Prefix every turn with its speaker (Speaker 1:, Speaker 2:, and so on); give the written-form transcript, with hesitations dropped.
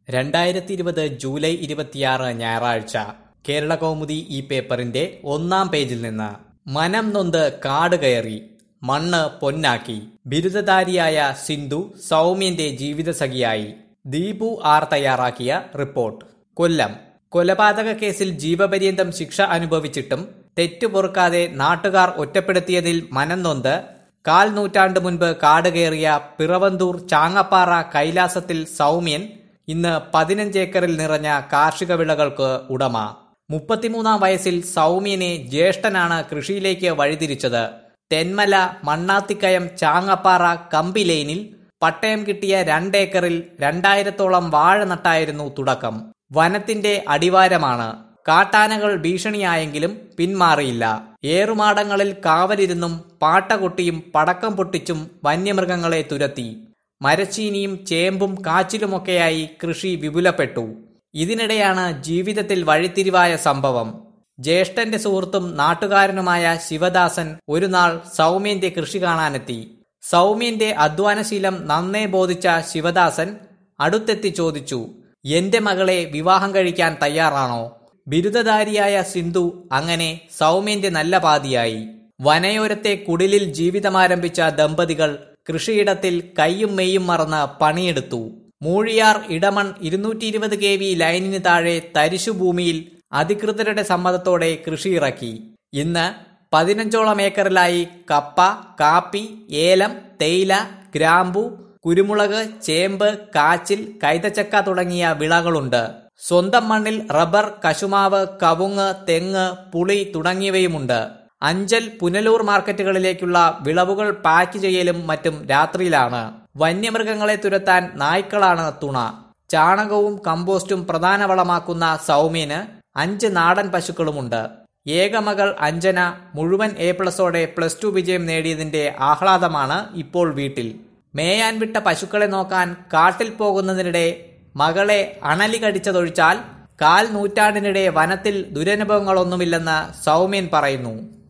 Speaker 1: 2020 July 26 ഞായറാഴ്ച കേരളകൗമുദി ഈ പേപ്പറിന്റെ ഒന്നാം പേജിൽ നിന്ന് മനം നൊന്ത് കാട് കയറി മണ്ണ് പൊന്നാക്കി ബിരുദധാരിയായ സിന്ധു സൗമ്യന്റെ ജീവിതസഖിയായി. ദീപു ആർ തയ്യാറാക്കിയ റിപ്പോർട്ട്. കൊല്ലം കൊലപാതക കേസിൽ ജീവപര്യന്തം ശിക്ഷ അനുഭവിച്ചിട്ടും തെറ്റുപൊറുക്കാതെ നാട്ടുകാർ ഒറ്റപ്പെടുത്തിയതിൽ മനം നൊന്ത് കാൽ നൂറ്റാണ്ട് മുൻപ് കാട് കയറിയ പിറവന്തൂർ ചാങ്ങപ്പാറ കൈലാസത്തിൽ സൗമ്യൻ ഇന്ന് 15 ഏക്കറിൽ നിറഞ്ഞ കാർഷിക വിളകൾക്ക് ഉടമ. 33-ാം വയസ്സിൽ സൗമ്യനെ ജ്യേഷ്ഠനാണ് കൃഷിയിലേക്ക് വഴിതിരിച്ചത്. തെന്മല മണ്ണാത്തിക്കയം ചാങ്ങപ്പാറ കമ്പി ലൈനിൽ പട്ടയം കിട്ടിയ 2 ഏക്കറിൽ 2000-ഓളം വാഴ നട്ടായിരുന്നു തുടക്കം. വനത്തിന്റെ അടിവാരമാണ്. കാട്ടാനകൾ ഭീഷണിയായെങ്കിലും പിന്മാറിയില്ല. ഏറുമാടങ്ങളിൽ കാവലിരുന്നും പാട്ട കൊട്ടിയും പടക്കം പൊട്ടിച്ചും വന്യമൃഗങ്ങളെ തുരത്തി. മരച്ചീനിയും ചേമ്പും കാച്ചിലുമൊക്കെയായി കൃഷി വിപുലപ്പെട്ടു. ഇതിനിടെയാണ് ജീവിതത്തിൽ വഴിത്തിരിവായ സംഭവം. ജ്യേഷ്ഠന്റെ സുഹൃത്തും നാട്ടുകാരനുമായ ശിവദാസൻ ഒരു നാൾ സൗമ്യന്റെ കൃഷി കാണാനെത്തി. സൗമ്യന്റെ അധ്വാനശീലം നന്നേ ബോധിച്ച ശിവദാസൻ അടുത്തെത്തി ചോദിച്ചു, "എന്റെ മകളെ വിവാഹം കഴിക്കാൻ തയ്യാറാണോ?" ബിരുദധാരിയായ സിന്ധു അങ്ങനെ സൗമ്യന്റെ നല്ല പാതിയായി. വനയോരത്തെ കുടിലിൽ ജീവിതമാരംഭിച്ച ദമ്പതികൾ കൃഷിയിടത്തിൽ കയ്യും മെയ്യും മറന്ന് പണിയെടുത്തു. മൂഴിയാർ ഇടമൺ 220 kV ലൈനിന് താഴെ തരിശുഭൂമിയിൽ അധികൃതരുടെ സമ്മതത്തോടെ കൃഷിയിറക്കി. ഇന്ന് 15ഓളം ഏക്കറിലായി കപ്പ, കാപ്പി, ഏലം, തേയില, ഗ്രാമ്പു, കുരുമുളക്, ചേമ്പ്, കാച്ചിൽ, കൈതച്ചക്ക തുടങ്ങിയ വിളകളുണ്ട്. സ്വന്തം മണ്ണിൽ റബ്ബർ, കശുമാവ്, കവുങ്ങ്, തെങ്ങ്, പുളി തുടങ്ങിയവയുമുണ്ട്. അഞ്ചൽ, പുനലൂർ മാർക്കറ്റുകളിലേക്കുള്ള വിളവുകൾ പാക്ക് ചെയ്യലും മറ്റും രാത്രിയിലാണ്. വന്യമൃഗങ്ങളെ തുരത്താൻ നായ്ക്കളാണ് തുണ. ചാണകവും കമ്പോസ്റ്റും പ്രധാന വളമാക്കുന്ന സൗമ്യന് 5 നാടൻ പശുക്കളുമുണ്ട്. ഏകമകൾ അഞ്ജന മുഴുവൻ A+ഓടെ +2 വിജയം നേടിയതിന്റെ ആഹ്ലാദമാണ് ഇപ്പോൾ വീട്ടിൽ. മേയാൻ വിട്ട പശുക്കളെ നോക്കാൻ കാട്ടിൽ പോകുന്നതിനിടെ മകളെ അണലി കടിച്ചതൊഴിച്ചാൽ കാൽ നൂറ്റാണ്ടിനിടെ വനത്തിൽ ദുരനുഭവങ്ങളൊന്നുമില്ലെന്ന് സൗമ്യൻ പറയുന്നു.